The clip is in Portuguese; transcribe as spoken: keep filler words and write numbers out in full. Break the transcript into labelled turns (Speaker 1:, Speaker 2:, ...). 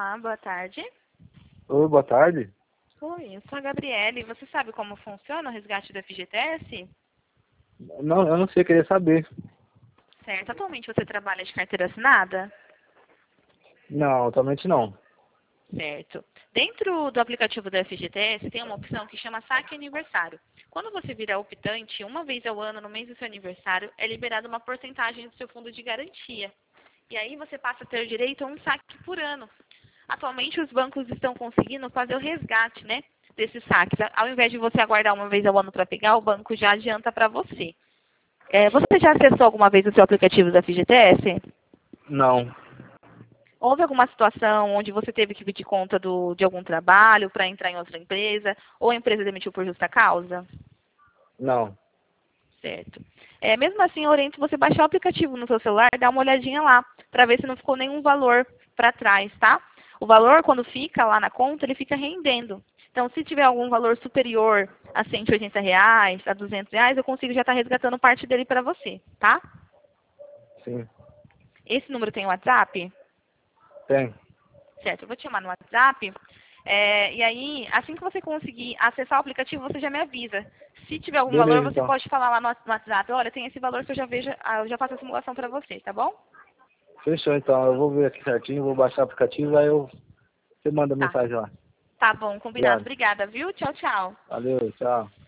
Speaker 1: Olá, boa tarde.
Speaker 2: Oi, boa tarde.
Speaker 1: Oi, eu sou a Gabriele. Você sabe como funciona o resgate do F G T S?
Speaker 2: Não, eu não sei, queria saber.
Speaker 1: Certo. Atualmente você trabalha de carteira assinada?
Speaker 2: Não, atualmente não.
Speaker 1: Certo. Dentro do aplicativo do F G T S tem uma opção que chama Saque Aniversário. Quando você virar optante, uma vez ao ano, no mês do seu aniversário, é liberada uma porcentagem do seu fundo de garantia. E aí você passa a ter direito a um saque por ano. Atualmente os bancos estão conseguindo fazer o resgate, né, desses saques. Ao invés de você aguardar uma vez ao ano para pegar, o banco já adianta para você. É, você já acessou alguma vez o seu aplicativo da F G T S?
Speaker 2: Não,
Speaker 1: Houve alguma situação onde você teve que pedir conta do, de algum trabalho para entrar em outra empresa, ou a empresa demitiu por justa causa?
Speaker 2: não.
Speaker 1: Certo. É, mesmo assim, eu oriento você baixar o aplicativo no seu celular e dar uma olhadinha lá, para ver se não ficou nenhum valor para trás, tá? O valor, quando fica lá na conta, ele fica rendendo. Então, se tiver algum valor superior a cento e oitenta reais, a duzentos reais, eu consigo já estar resgatando parte dele para você, tá?
Speaker 2: Sim,
Speaker 1: Esse número tem WhatsApp?
Speaker 2: tem.
Speaker 1: Certo, eu vou te chamar no WhatsApp. É, e aí, assim que você conseguir acessar o aplicativo, você já me avisa. Se tiver algum valor,
Speaker 2: Beleza,
Speaker 1: você
Speaker 2: então.
Speaker 1: pode falar lá no WhatsApp. Olha, tem esse valor que eu já vejo, ah, eu já faço a simulação para você, tá bom?
Speaker 2: Fechou, então. Eu vou ver aqui certinho, vou baixar o aplicativo, aí eu... você manda
Speaker 1: Tá.
Speaker 2: mensagem lá.
Speaker 1: Tá bom, combinado.
Speaker 2: Obrigado.
Speaker 1: Obrigada, viu? Tchau, tchau.
Speaker 2: Valeu, tchau.